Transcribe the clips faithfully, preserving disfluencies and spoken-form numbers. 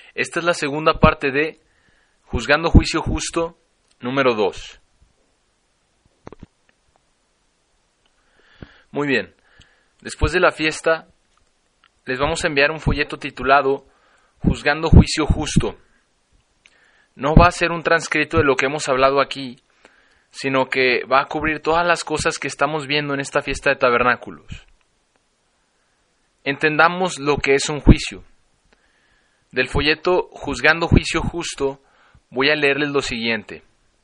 Esta es la segunda parte de Juzgando Juicio Justo, número dos. Muy bien, después de la fiesta, les vamos a enviar un folleto titulado Juzgando Juicio Justo. No va a ser un transcrito de lo que hemos hablado aquí, sino que va a cubrir todas las cosas que estamos viendo en esta fiesta de tabernáculos. Entendamos lo que es un juicio. Del folleto Juzgando Juicio Justo voy a leerles lo siguiente.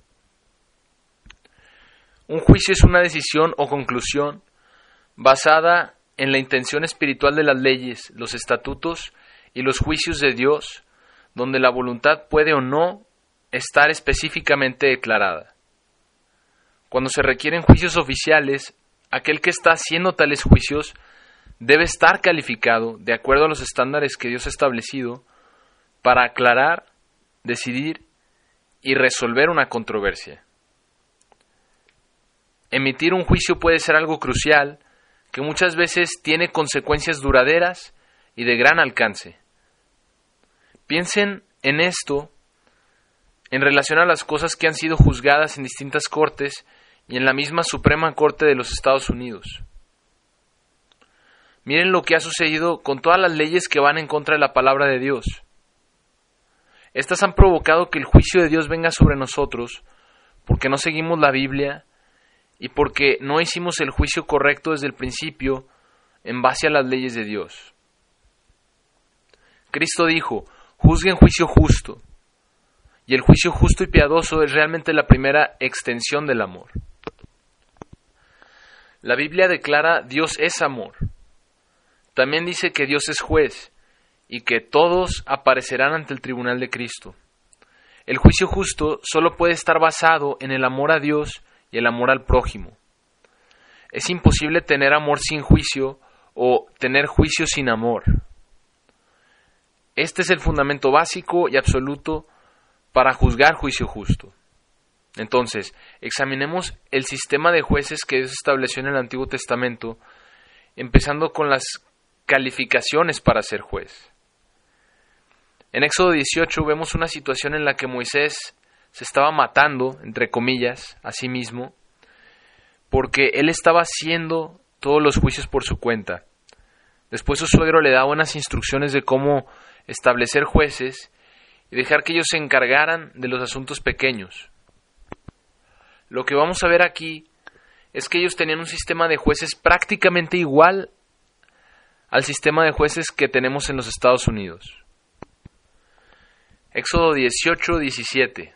Un juicio es una decisión o conclusión basada en la intención espiritual de las leyes, los estatutos y los juicios de Dios, donde la voluntad puede o no estar específicamente declarada. Cuando se requieren juicios oficiales, aquel que está haciendo tales juicios debe estar calificado de acuerdo a los estándares que Dios ha establecido para aclarar, decidir y resolver una controversia. Emitir un juicio puede ser algo crucial que muchas veces tiene consecuencias duraderas y de gran alcance. Piensen en esto en relación a las cosas que han sido juzgadas en distintas cortes y en la misma Suprema Corte de los Estados Unidos. Miren lo que ha sucedido con todas las leyes que van en contra de la palabra de Dios. Estas han provocado que el juicio de Dios venga sobre nosotros porque no seguimos la Biblia y porque no hicimos el juicio correcto desde el principio en base a las leyes de Dios. Cristo dijo, juzguen juicio justo. Y el juicio justo y piadoso es realmente la primera extensión del amor. La Biblia declara Dios es amor. También dice que Dios es juez y que todos aparecerán ante el tribunal de Cristo. El juicio justo solo puede estar basado en el amor a Dios y el amor al prójimo. Es imposible tener amor sin juicio o tener juicio sin amor. Este es el fundamento básico y absoluto para juzgar juicio justo. Entonces, examinemos el sistema de jueces que Dios estableció en el Antiguo Testamento, empezando con las calificaciones para ser juez. En Éxodo dieciocho vemos una situación en la que Moisés se estaba matando, entre comillas, a sí mismo, porque él estaba haciendo todos los juicios por su cuenta. Después su suegro le da unas instrucciones de cómo establecer jueces y dejar que ellos se encargaran de los asuntos pequeños. Lo que vamos a ver aquí es que ellos tenían un sistema de jueces prácticamente igual al sistema de jueces que tenemos en los Estados Unidos. Éxodo dieciocho, diecisiete.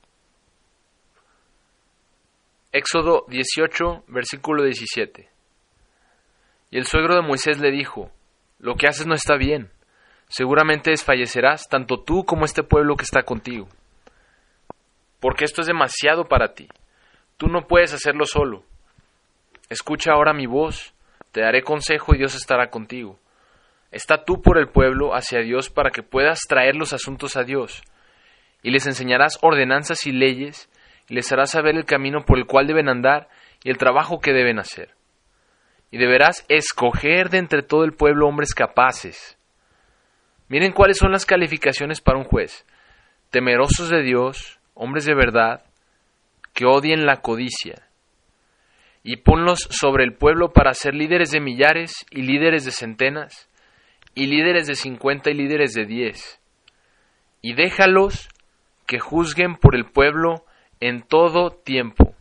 Éxodo dieciocho, versículo diecisiete. Y el suegro de Moisés le dijo, lo que haces no está bien. Seguramente desfallecerás tanto tú como este pueblo que está contigo. Porque esto es demasiado para ti. Tú no puedes hacerlo solo. Escucha ahora mi voz, te daré consejo y Dios estará contigo. Está tú por el pueblo hacia Dios para que puedas traer los asuntos a Dios. Y les enseñarás ordenanzas y leyes, y les harás saber el camino por el cual deben andar y el trabajo que deben hacer. Y deberás escoger de entre todo el pueblo hombres capaces. Miren cuáles son las calificaciones para un juez. Temerosos de Dios, hombres de verdad, que odien la codicia. Y ponlos sobre el pueblo para ser líderes de millares y líderes de centenas, y líderes de cincuenta y líderes de diez. Y déjalos que juzguen por el pueblo en todo tiempo.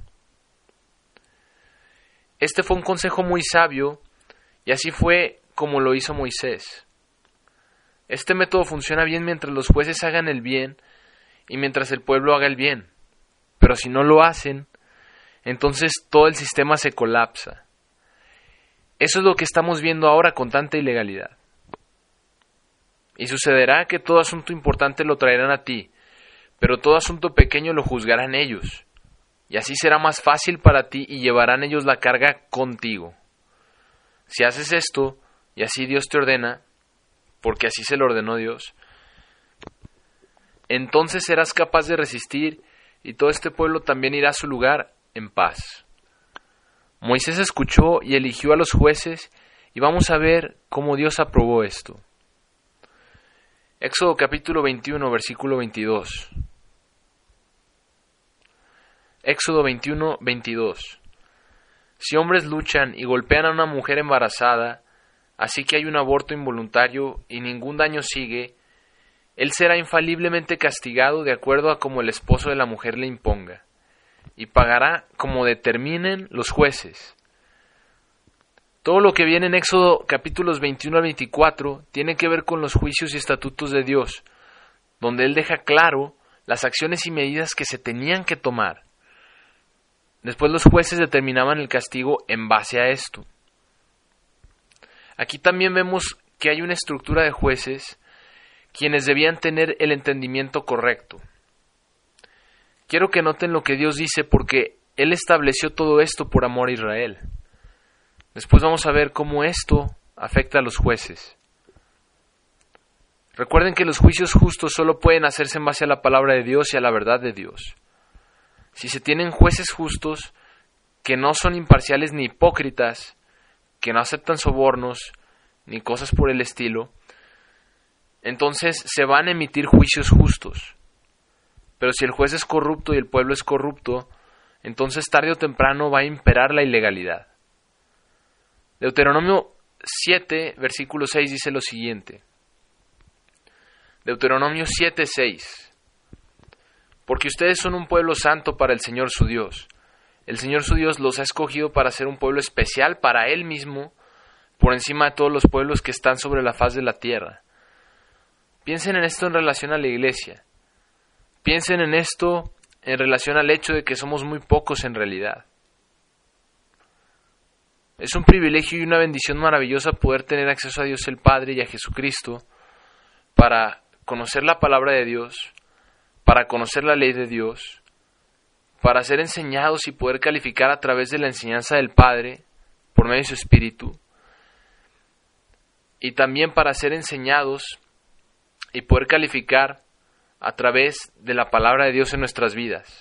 Este fue un consejo muy sabio, y así fue como lo hizo Moisés. Este método funciona bien mientras los jueces hagan el bien y mientras el pueblo haga el bien. Pero si no lo hacen, entonces todo el sistema se colapsa. Eso es lo que estamos viendo ahora con tanta ilegalidad. Y sucederá que todo asunto importante lo traerán a ti, pero todo asunto pequeño lo juzgarán ellos. Y así será más fácil para ti y llevarán ellos la carga contigo. Si haces esto, y así Dios te ordena, porque así se lo ordenó Dios, entonces serás capaz de resistir y todo este pueblo también irá a su lugar en paz. Moisés escuchó y eligió a los jueces y vamos a ver cómo Dios aprobó esto. Éxodo capítulo veintiuno, versículo veintidós. Éxodo veintiuno, veintidós. Si hombres luchan y golpean a una mujer embarazada, así que hay un aborto involuntario y ningún daño sigue, él será infaliblemente castigado de acuerdo a como el esposo de la mujer le imponga, y pagará como determinen los jueces. Todo lo que viene en Éxodo capítulos veintiuno al veinticuatro tiene que ver con los juicios y estatutos de Dios, donde Él deja claro las acciones y medidas que se tenían que tomar. Después los jueces determinaban el castigo en base a esto. Aquí también vemos que hay una estructura de jueces quienes debían tener el entendimiento correcto. Quiero que noten lo que Dios dice porque Él estableció todo esto por amor a Israel. Después vamos a ver cómo esto afecta a los jueces. Recuerden que los juicios justos solo pueden hacerse en base a la palabra de Dios y a la verdad de Dios. Si se tienen jueces justos que no son imparciales ni hipócritas, que no aceptan sobornos ni cosas por el estilo, entonces se van a emitir juicios justos. Pero si el juez es corrupto y el pueblo es corrupto, entonces tarde o temprano va a imperar la ilegalidad. Deuteronomio siete, versículo seis dice lo siguiente. Deuteronomio siete, seis. Porque ustedes son un pueblo santo para el Señor su Dios. El Señor su Dios los ha escogido para ser un pueblo especial para Él mismo, por encima de todos los pueblos que están sobre la faz de la tierra. Piensen en esto en relación a la iglesia. Piensen en esto en relación al hecho de que somos muy pocos en realidad. Es un privilegio y una bendición maravillosa poder tener acceso a Dios el Padre y a Jesucristo para conocer la palabra de Dios, para conocer la ley de Dios, para ser enseñados y poder calificar a través de la enseñanza del Padre por medio de su Espíritu, y también para ser enseñados y poder calificar a través de la palabra de Dios en nuestras vidas.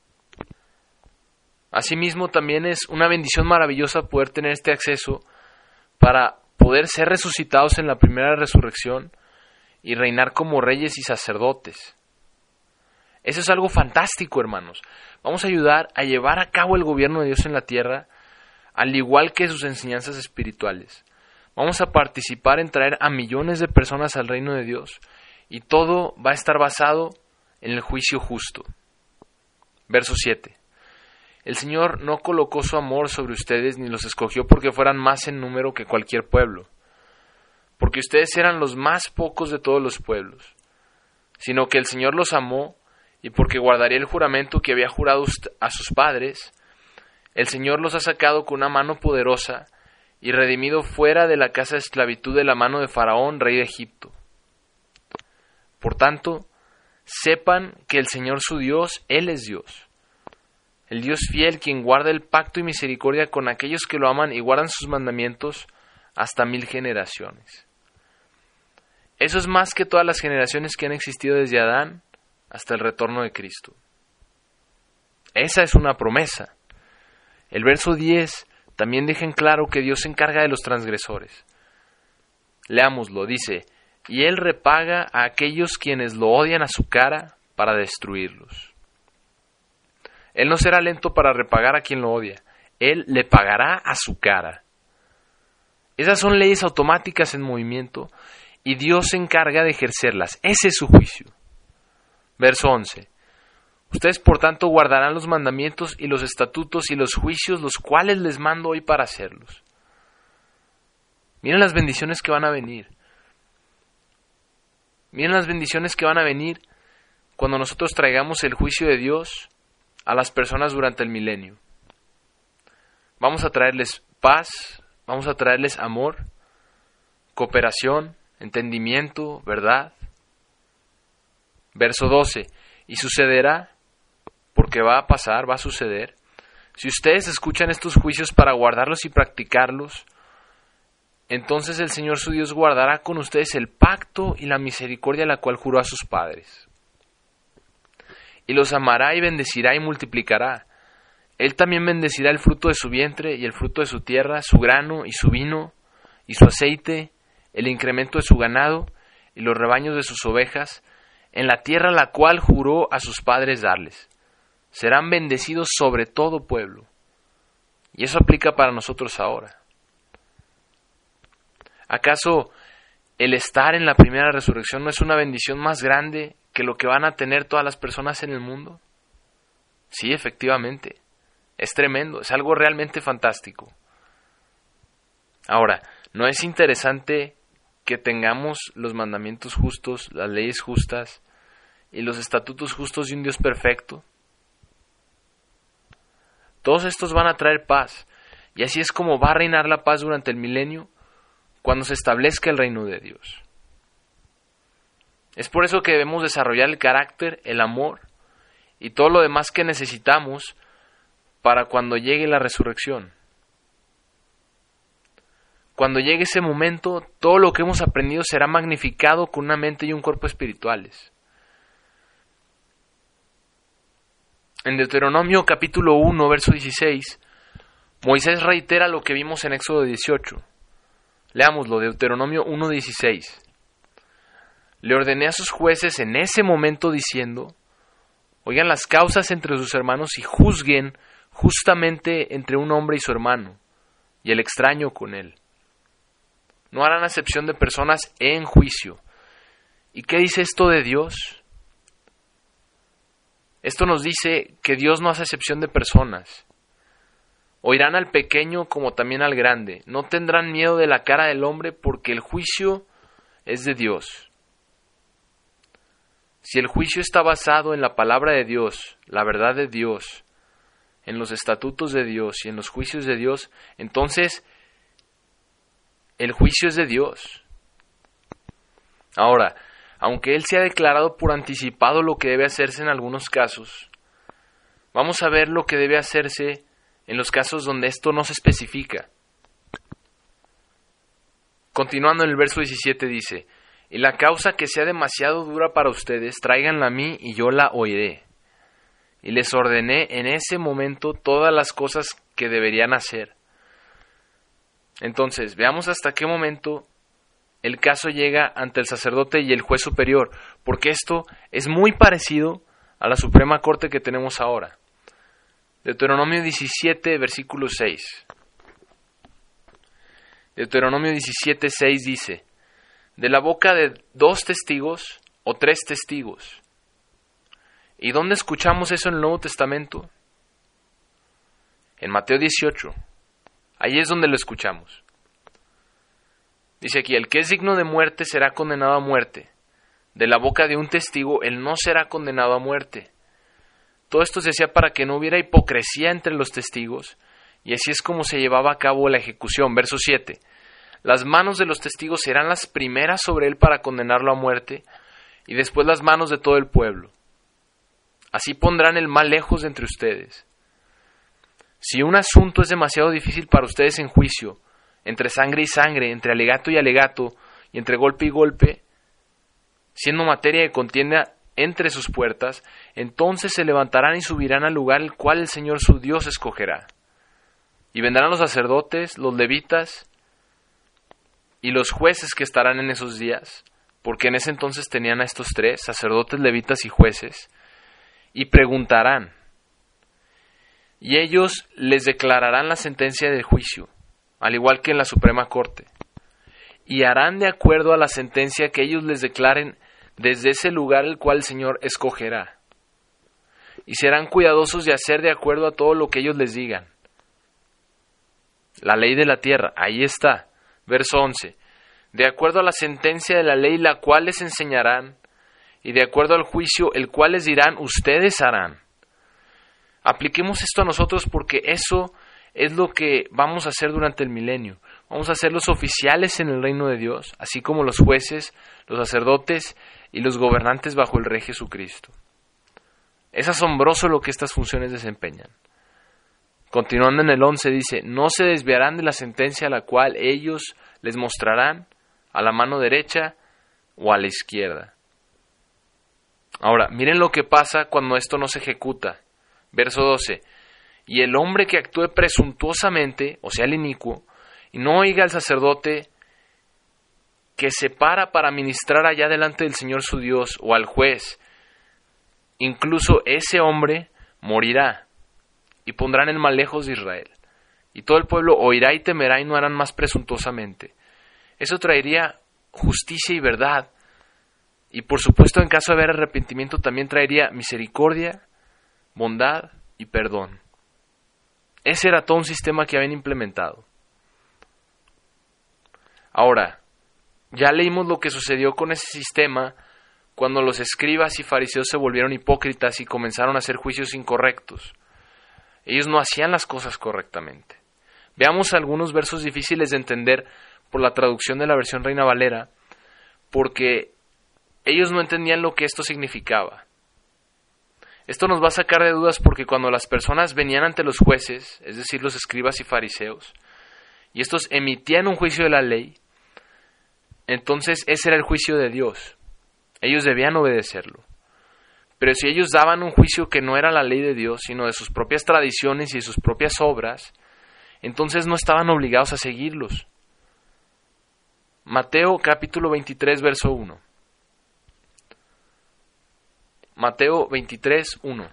Asimismo, también es una bendición maravillosa poder tener este acceso para poder ser resucitados en la primera resurrección y reinar como reyes y sacerdotes. Eso es algo fantástico, hermanos. Vamos a ayudar a llevar a cabo el gobierno de Dios en la tierra, al igual que sus enseñanzas espirituales. Vamos a participar en traer a millones de personas al reino de Dios, y todo va a estar basado en el juicio justo. Verso siete. El Señor no colocó su amor sobre ustedes ni los escogió porque fueran más en número que cualquier pueblo, porque ustedes eran los más pocos de todos los pueblos, sino que el Señor los amó y porque guardaría el juramento que había jurado a sus padres, el Señor los ha sacado con una mano poderosa y redimido fuera de la casa de esclavitud de la mano de Faraón, rey de Egipto. Por tanto, sepan que el Señor su Dios, Él es Dios. El Dios fiel, quien guarda el pacto y misericordia con aquellos que lo aman y guardan sus mandamientos hasta mil generaciones. Eso es más que todas las generaciones que han existido desde Adán hasta el retorno de Cristo. Esa es una promesa. El verso diez también deja en claro que Dios se encarga de los transgresores. Leámoslo, dice, y Él repaga a aquellos quienes lo odian a su cara para destruirlos. Él no será lento para repagar a quien lo odia. Él le pagará a su cara. Esas son leyes automáticas en movimiento y Dios se encarga de ejercerlas. Ese es su juicio. Verso once. Ustedes por tanto guardarán los mandamientos y los estatutos y los juicios, los cuales les mando hoy para hacerlos. Miren las bendiciones que van a venir. Miren las bendiciones que van a venir cuando nosotros traigamos el juicio de Dios a las personas durante el milenio. Vamos a traerles paz, vamos a traerles amor, cooperación, entendimiento, verdad. Verso doce. Y sucederá, porque va a pasar, va a suceder, si ustedes escuchan estos juicios para guardarlos y practicarlos, entonces el Señor su Dios guardará con ustedes el pacto y la misericordia la cual juró a sus padres. Y los amará y bendecirá y multiplicará. Él también bendecirá el fruto de su vientre y el fruto de su tierra, su grano y su vino y su aceite, el incremento de su ganado, y los rebaños de sus ovejas en la tierra la cual juró a sus padres darles. Serán bendecidos sobre todo pueblo. Y eso aplica para nosotros ahora. ¿Acaso el estar en la primera resurrección no es una bendición más grande que lo que van a tener todas las personas en el mundo? Sí, efectivamente. Es tremendo, es algo realmente fantástico. Ahora, ¿no es interesante que tengamos los mandamientos justos, las leyes justas y los estatutos justos de un Dios perfecto? Todos estos van a traer paz, y así es como va a reinar la paz durante el milenio cuando se establezca el reino de Dios. Es por eso que debemos desarrollar el carácter, el amor y todo lo demás que necesitamos para cuando llegue la resurrección. Cuando llegue ese momento, todo lo que hemos aprendido será magnificado con una mente y un cuerpo espirituales. En Deuteronomio capítulo uno, verso dieciséis, Moisés reitera lo que vimos en Éxodo dieciocho. Leámoslo, Deuteronomio uno dieciséis. Le ordené a sus jueces en ese momento diciendo: oigan las causas entre sus hermanos y juzguen justamente entre un hombre y su hermano, y el extraño con él. No harán acepción de personas en juicio. ¿Y qué dice esto de Dios? Esto nos dice que Dios no hace acepción de personas. Oirán al pequeño como también al grande. No tendrán miedo de la cara del hombre, porque el juicio es de Dios. Si el juicio está basado en la palabra de Dios, la verdad de Dios, en los estatutos de Dios y en los juicios de Dios, entonces el juicio es de Dios. Ahora, aunque Él se ha declarado por anticipado lo que debe hacerse en algunos casos, vamos a ver lo que debe hacerse en los casos donde esto no se especifica. Continuando en el verso diecisiete dice: y la causa que sea demasiado dura para ustedes, tráiganla a mí y yo la oiré. Y les ordené en ese momento todas las cosas que deberían hacer. Entonces, veamos hasta qué momento el caso llega ante el sacerdote y el juez superior, porque esto es muy parecido a la Suprema Corte que tenemos ahora. Deuteronomio diecisiete, versículo seis. Deuteronomio diecisiete, seis dice: de la boca de dos testigos o tres testigos. ¿Y dónde escuchamos eso en el Nuevo Testamento? En Mateo dieciocho. Ahí es donde lo escuchamos. Dice aquí: el que es digno de muerte será condenado a muerte. De la boca de un testigo él no será condenado a muerte. Todo esto se hacía para que no hubiera hipocresía entre los testigos, y así es como se llevaba a cabo la ejecución. Verso siete. Las manos de los testigos serán las primeras sobre él para condenarlo a muerte, y después las manos de todo el pueblo. Así pondrán el mal lejos de entre ustedes. Si un asunto es demasiado difícil para ustedes en juicio, entre sangre y sangre, entre alegato y alegato, y entre golpe y golpe, siendo materia de contienda entre sus puertas, entonces se levantarán y subirán al lugar el cual el Señor su Dios escogerá. Y vendrán los sacerdotes, los levitas y los jueces que estarán en esos días, porque en ese entonces tenían a estos tres, sacerdotes, levitas y jueces, y preguntarán, y ellos les declararán la sentencia del juicio, al igual que en la Suprema Corte, y harán de acuerdo a la sentencia que ellos les declaren desde ese lugar el cual el Señor escogerá, y serán cuidadosos de hacer de acuerdo a todo lo que ellos les digan. La ley de la tierra, ahí está, verso once, de acuerdo a la sentencia de la ley la cual les enseñarán, y de acuerdo al juicio el cual les dirán, ustedes harán. Apliquemos esto a nosotros, porque eso es lo que vamos a hacer durante el milenio. Vamos a ser los oficiales en el reino de Dios, así como los jueces, los sacerdotes y los gobernantes bajo el Rey Jesucristo. Es asombroso lo que estas funciones desempeñan. Continuando en el once dice: no se desviarán de la sentencia a la cual ellos les mostrarán, a la mano derecha o a la izquierda. Ahora, miren lo que pasa cuando esto no se ejecuta. Verso doce. Y el hombre que actúe presuntuosamente, o sea el inicuo, y no oiga al sacerdote que se para para ministrar allá delante del Señor su Dios o al juez, incluso ese hombre morirá y pondrán el mal lejos de Israel. Y todo el pueblo oirá y temerá y no harán más presuntuosamente. Eso traería justicia y verdad. Y por supuesto, en caso de haber arrepentimiento, también traería misericordia, bondad y perdón. Ese era todo un sistema que habían implementado. Ahora, ya leímos lo que sucedió con ese sistema cuando los escribas y fariseos se volvieron hipócritas y comenzaron a hacer juicios incorrectos. Ellos no hacían las cosas correctamente. Veamos algunos versos difíciles de entender por la traducción de la versión Reina Valera, porque ellos no entendían lo que esto significaba. Esto nos va a sacar de dudas porque cuando las personas venían ante los jueces, es decir, los escribas y fariseos, y estos emitían un juicio de la ley, entonces ese era el juicio de Dios. Ellos debían obedecerlo. Pero si ellos daban un juicio que no era la ley de Dios, sino de sus propias tradiciones y de sus propias obras, entonces no estaban obligados a seguirlos. Mateo capítulo veintitrés, verso uno. Mateo veintitrés, uno.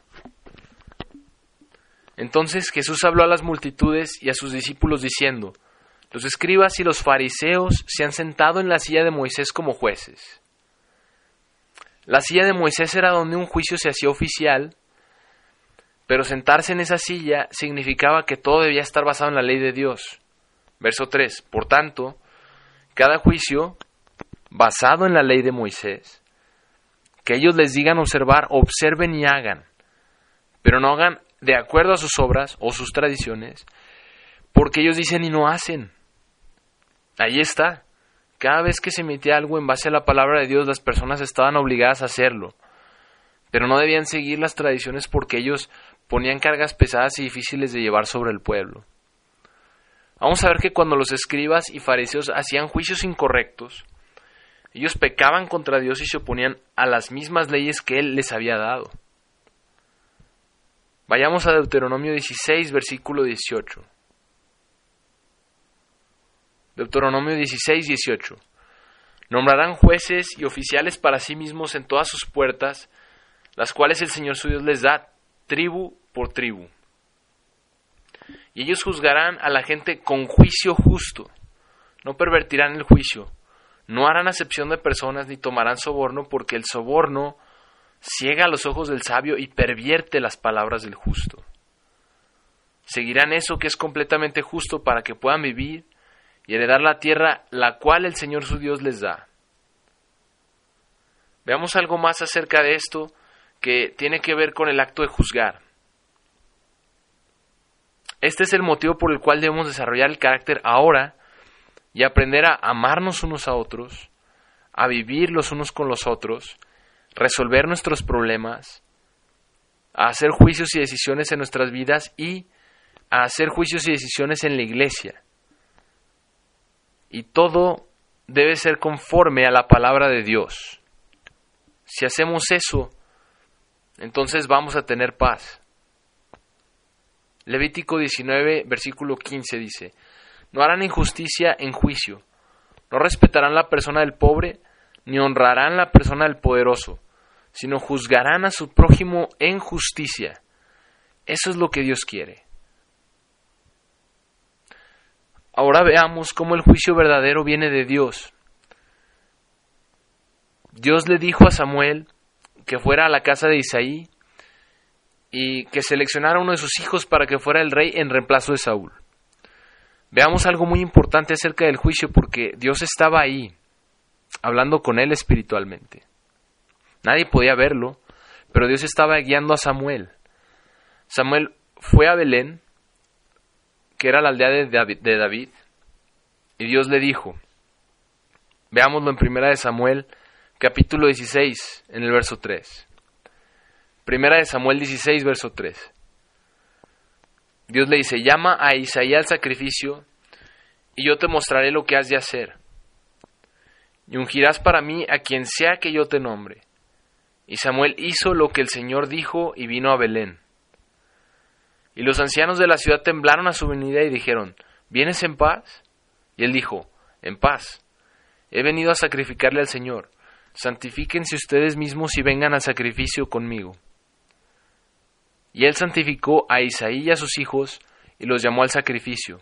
Entonces Jesús habló a las multitudes y a sus discípulos diciendo: los escribas y los fariseos se han sentado en la silla de Moisés como jueces. La silla de Moisés era donde un juicio se hacía oficial, pero sentarse en esa silla significaba que todo debía estar basado en la ley de Dios. Verso tres. Por tanto, cada juicio basado en la ley de Moisés, que ellos les digan observar, observen y hagan, pero no hagan de acuerdo a sus obras o sus tradiciones, porque ellos dicen y no hacen. Ahí está. Cada vez que se emitía algo en base a la palabra de Dios, las personas estaban obligadas a hacerlo, pero no debían seguir las tradiciones porque ellos ponían cargas pesadas y difíciles de llevar sobre el pueblo. Vamos a ver que cuando los escribas y fariseos hacían juicios incorrectos, ellos pecaban contra Dios y se oponían a las mismas leyes que Él les había dado. Vayamos a Deuteronomio dieciséis, versículo dieciocho. Deuteronomio dieciséis, dieciocho. Nombrarán jueces y oficiales para sí mismos en todas sus puertas, las cuales el Señor su Dios les da, tribu por tribu. Y ellos juzgarán a la gente con juicio justo. No pervertirán el juicio. No harán acepción de personas ni tomarán soborno, porque el soborno ciega los ojos del sabio y pervierte las palabras del justo. Seguirán eso que es completamente justo para que puedan vivir y heredar la tierra la cual el Señor su Dios les da. Veamos algo más acerca de esto que tiene que ver con el acto de juzgar. Este es el motivo por el cual debemos desarrollar el carácter ahora y aprender a amarnos unos a otros, a vivir los unos con los otros, resolver nuestros problemas, a hacer juicios y decisiones en nuestras vidas y a hacer juicios y decisiones en la iglesia. Y todo debe ser conforme a la palabra de Dios. Si hacemos eso, entonces vamos a tener paz. Levítico diecinueve, versículo quince dice: no harán injusticia en juicio, no respetarán la persona del pobre, ni honrarán la persona del poderoso, sino juzgarán a su prójimo en justicia. Eso es lo que Dios quiere. Ahora veamos cómo el juicio verdadero viene de Dios. Dios le dijo a Samuel que fuera a la casa de Isaí y que seleccionara uno de sus hijos para que fuera el rey en reemplazo de Saúl. Veamos algo muy importante acerca del juicio, porque Dios estaba ahí, hablando con él espiritualmente. Nadie podía verlo, pero Dios estaba guiando a Samuel. Samuel fue a Belén, que era la aldea de David, de David, y Dios le dijo, veámoslo en Primera de Samuel, capítulo dieciséis, en el verso tres. Primera de Samuel dieciséis, verso tres. Dios le dice: llama a Isaí al sacrificio, y yo te mostraré lo que has de hacer. Y ungirás para mí a quien sea que yo te nombre. Y Samuel hizo lo que el Señor dijo y vino a Belén. Y los ancianos de la ciudad temblaron a su venida y dijeron: ¿vienes en paz? Y él dijo: en paz. he venido a sacrificarle al Señor. Santifíquense ustedes mismos y vengan al sacrificio conmigo. Y él santificó a Isaí y a sus hijos y los llamó al sacrificio.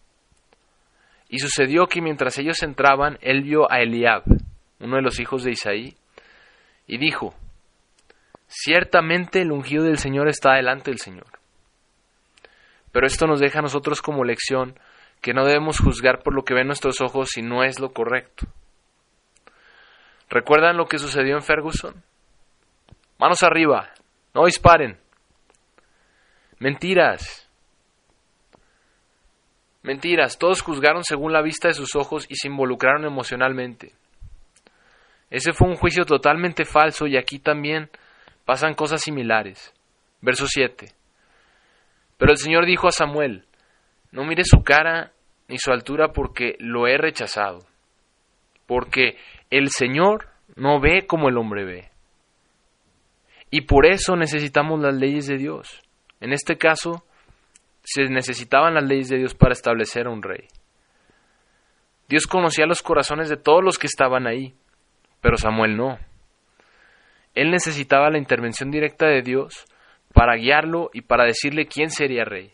Y sucedió que mientras ellos entraban, él vio a Eliab, uno de los hijos de Isaí, y dijo: ciertamente el ungido del Señor está delante del Señor. Pero esto nos deja a nosotros como lección que no debemos juzgar por lo que ven nuestros ojos si no es lo correcto. ¿Recuerdan lo que sucedió en Ferguson? Manos arriba, no disparen. Mentiras. Mentiras, todos juzgaron según la vista de sus ojos y se involucraron emocionalmente. Ese fue un juicio totalmente falso y aquí también pasan cosas similares. Verso siete. Pero el Señor dijo a Samuel: no mire su cara ni su altura porque lo he rechazado. Porque el Señor no ve como el hombre ve. Y por eso necesitamos las leyes de Dios. En este caso, se necesitaban las leyes de Dios para establecer a un rey. Dios conocía los corazones de todos los que estaban ahí, pero Samuel no. Él necesitaba la intervención directa de Dios para guiarlo y para decirle quién sería rey.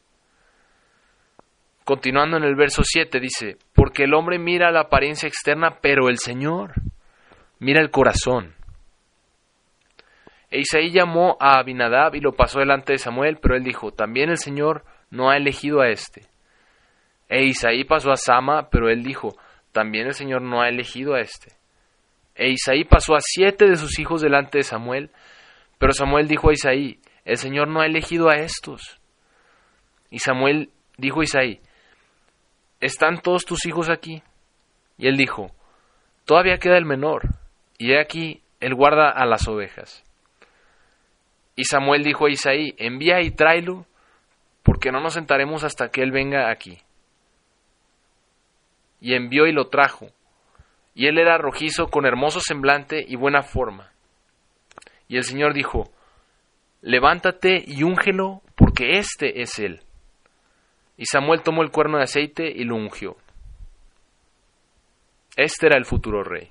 Continuando en el verso siete dice: porque el hombre mira la apariencia externa, pero el Señor mira el corazón. E Isaí llamó a Abinadab y lo pasó delante de Samuel, pero él dijo: también el Señor no ha elegido a este. E Isaí pasó a Sama, pero él dijo: también el Señor no ha elegido a este. E Isaí pasó a siete de sus hijos delante de Samuel, pero Samuel dijo a Isaí: el Señor no ha elegido a estos. Y Samuel dijo a Isaí: ¿están todos tus hijos aquí? Y él dijo: todavía queda el menor, y he aquí, él guarda a las ovejas. Y Samuel dijo a Isaí: envía y tráelo, porque no nos sentaremos hasta que él venga aquí. Y envió y lo trajo. Y él era rojizo, con hermoso semblante y buena forma. Y el Señor dijo: levántate y úngelo, porque este es él. Y Samuel tomó el cuerno de aceite y lo ungió. Este era el futuro rey.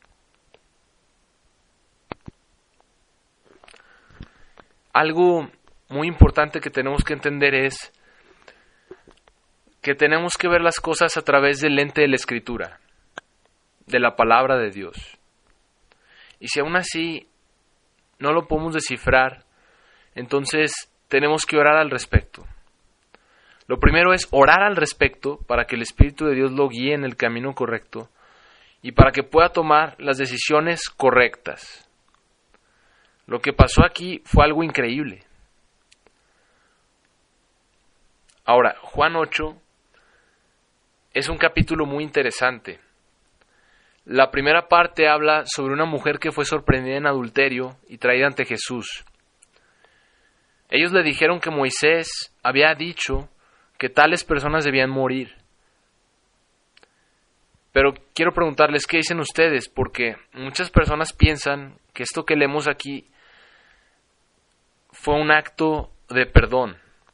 Algo muy importante que tenemos que entender es que tenemos que ver las cosas a través del lente de la Escritura, de la palabra de Dios. Y si aún así no lo podemos descifrar, entonces tenemos que orar al respecto. Lo primero es orar al respecto para que el Espíritu de Dios lo guíe en el camino correcto y para que pueda tomar las decisiones correctas. Lo que pasó aquí fue algo increíble. Ahora, Juan ocho es un capítulo muy interesante. La primera parte habla sobre una mujer que fue sorprendida en adulterio y traída ante Jesús. Ellos le dijeron que Moisés había dicho que tales personas debían morir. Pero quiero preguntarles, ¿qué dicen ustedes? Porque muchas personas piensan que esto que leemos aquí fue un acto de perdón.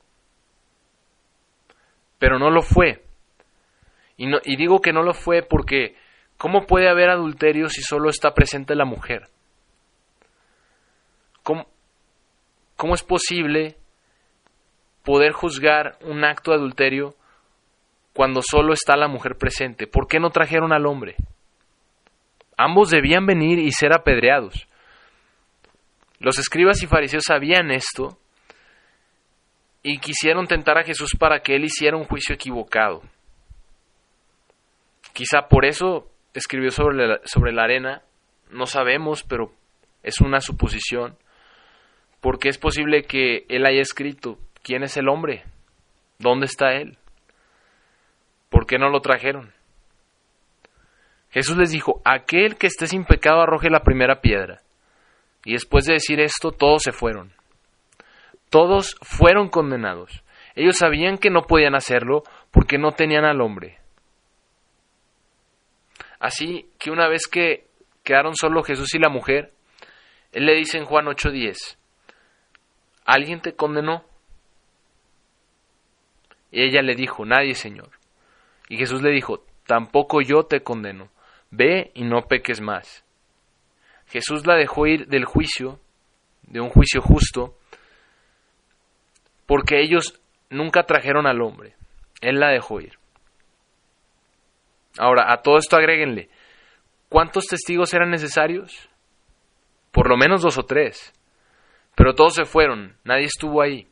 Pero no lo fue. Y, no, y digo que no lo fue porque ¿cómo puede haber adulterio si solo está presente la mujer? ¿Cómo, cómo es posible poder juzgar un acto de adulterio cuando solo está la mujer presente? ¿Por qué no trajeron al hombre? Ambos debían venir y ser apedreados. Los escribas y fariseos sabían esto y quisieron tentar a Jesús para que él hiciera un juicio equivocado. Quizá por eso escribió sobre la, sobre la arena, no sabemos, pero es una suposición, porque es posible que él haya escrito: ¿quién es el hombre? ¿Dónde está él? ¿Por qué no lo trajeron? Jesús les dijo: aquel que esté sin pecado arroje la primera piedra. Y después de decir esto, todos se fueron. Todos fueron condenados. Ellos sabían que no podían hacerlo porque no tenían al hombre. Así que una vez que quedaron solo Jesús y la mujer, él le dice en Juan ocho diez: ¿alguien te condenó? Y ella le dijo: nadie, Señor. Y Jesús le dijo: tampoco yo te condeno. ve y no peques más. Jesús la dejó ir del juicio, de un juicio justo, porque ellos nunca trajeron al hombre. Él la dejó ir. Ahora, a todo esto agréguenle, ¿cuántos testigos eran necesarios? Por lo menos dos o tres. Pero todos se fueron, nadie estuvo ahí.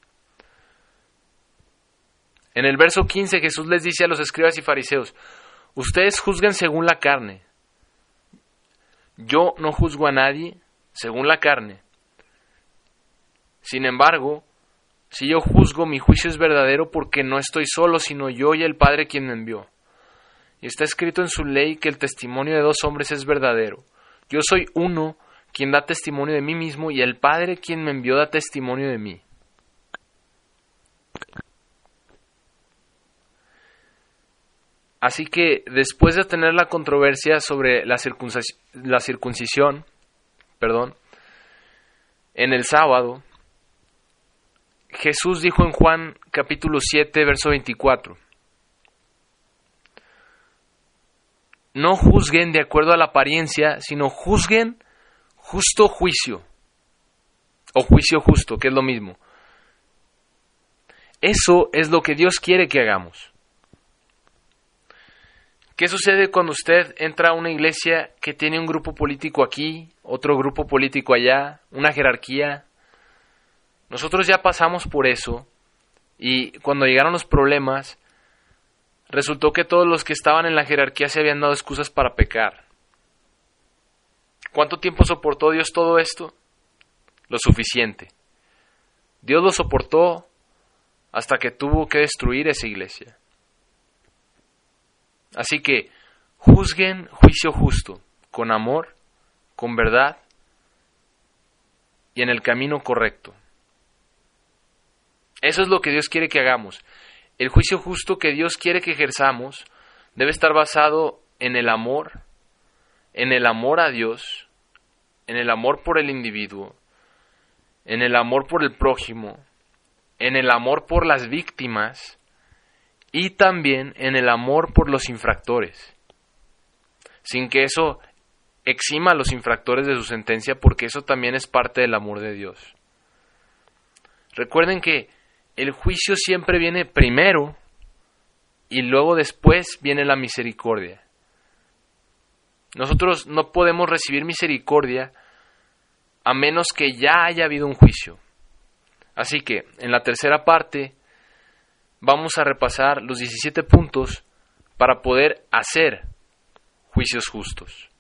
En el verso quince Jesús les dice a los escribas y fariseos, ustedes juzgan según la carne. Yo no juzgo a nadie según la carne. Sin embargo, si yo juzgo, mi juicio es verdadero porque no estoy solo, sino yo y el Padre quien me envió. Y está escrito en su ley que el testimonio de dos hombres es verdadero. Yo soy uno quien da testimonio de mí mismo y el Padre quien me envió da testimonio de mí. Así que después de tener la controversia sobre la, circuncis- la circuncisión, perdón, en el sábado, Jesús dijo en Juan capítulo siete, verso veinticuatro, no juzguen de acuerdo a la apariencia, sino juzguen justo juicio, o juicio justo, que es lo mismo. Eso es lo que Dios quiere que hagamos. ¿Qué sucede cuando usted entra a una iglesia que tiene un grupo político aquí, otro grupo político allá, una jerarquía? Nosotros ya pasamos por eso y cuando llegaron los problemas, resultó que todos los que estaban en la jerarquía se habían dado excusas para pecar. ¿Cuánto tiempo soportó Dios todo esto? Lo suficiente. Dios lo soportó hasta que tuvo que destruir esa iglesia. Así que juzguen juicio justo, con amor, con verdad y en el camino correcto. Eso es lo que Dios quiere que hagamos. El juicio justo que Dios quiere que ejerzamos debe estar basado en el amor, en el amor a Dios, en el amor por el individuo, en el amor por el prójimo, en el amor por las víctimas y también en el amor por los infractores, sin que eso exima a los infractores de su sentencia, porque eso también es parte del amor de Dios. Recuerden que el juicio siempre viene primero y luego después viene la misericordia. Nosotros no podemos recibir misericordia a menos que ya haya habido un juicio. Así que en la tercera parte vamos a repasar los diecisiete puntos para poder hacer juicios justos.